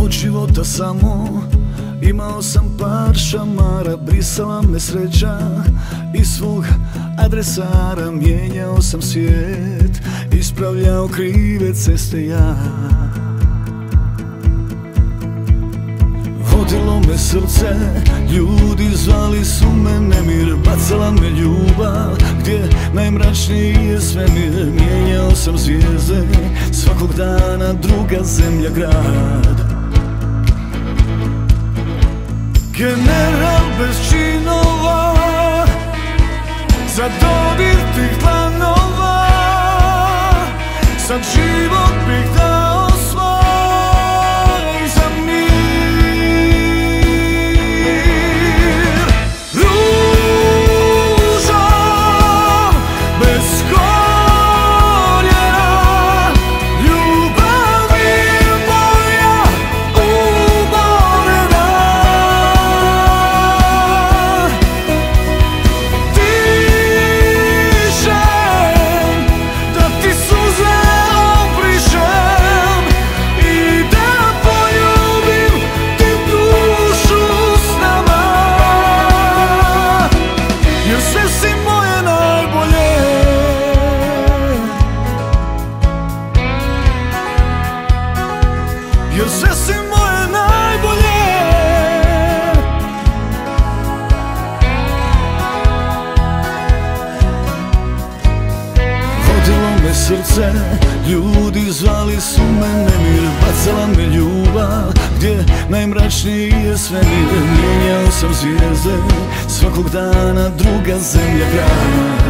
od života samo imao sam par šamara, brisala me sreća iz svog adresara. Mijenjao sam svijet, ispravljao krive ceste ja. Vodilo me srce, ljudi zvali su me nemir. Bacala me ljubav, gdje najmračniji je svemir. Mijenjao sam zvijezde, svakog dana druga zemlja, grad. General bez činova, za dodir tih dlanova, sad život bih dao svoj za mir. Ružom bez korijena, ljubavi moja umorena. Jer sve si moje najbolje. Vodilo me srce, ljudi zvali su me nemir. Bacala me ljubav, gdje najmračniji je svemir. Mijenjao sam zvijezde, svakog dana druga zemlja, grad.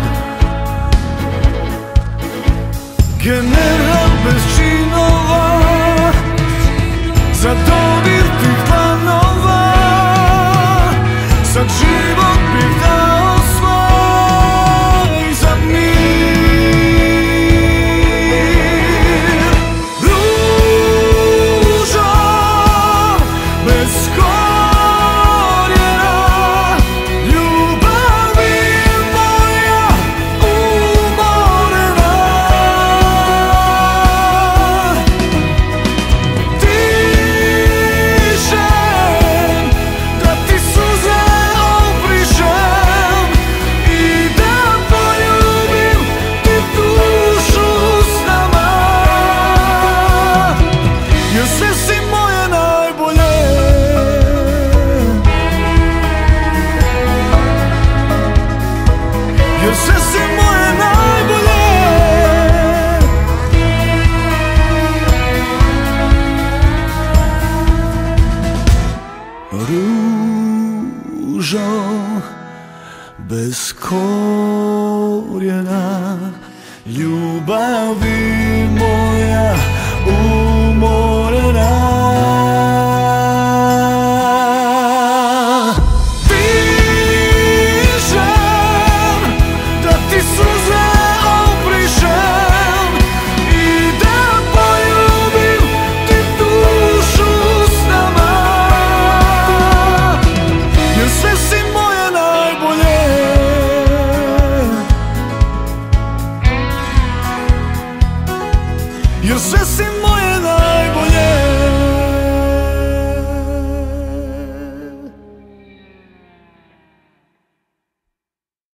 General bez činova, za dodir tih dlanova, sad život bih dao svoj za mir. Ružom bez korijena, ljubavi moja umorena. Sve si moje najbolje. Jer sve si moje najbolje. Ružo bez korijena, ljubavi moja umorena. Dišem da ti suze obrišem i da poljubim ti dušu s nama. Jer sve si moje najbolje. Jer sve si moje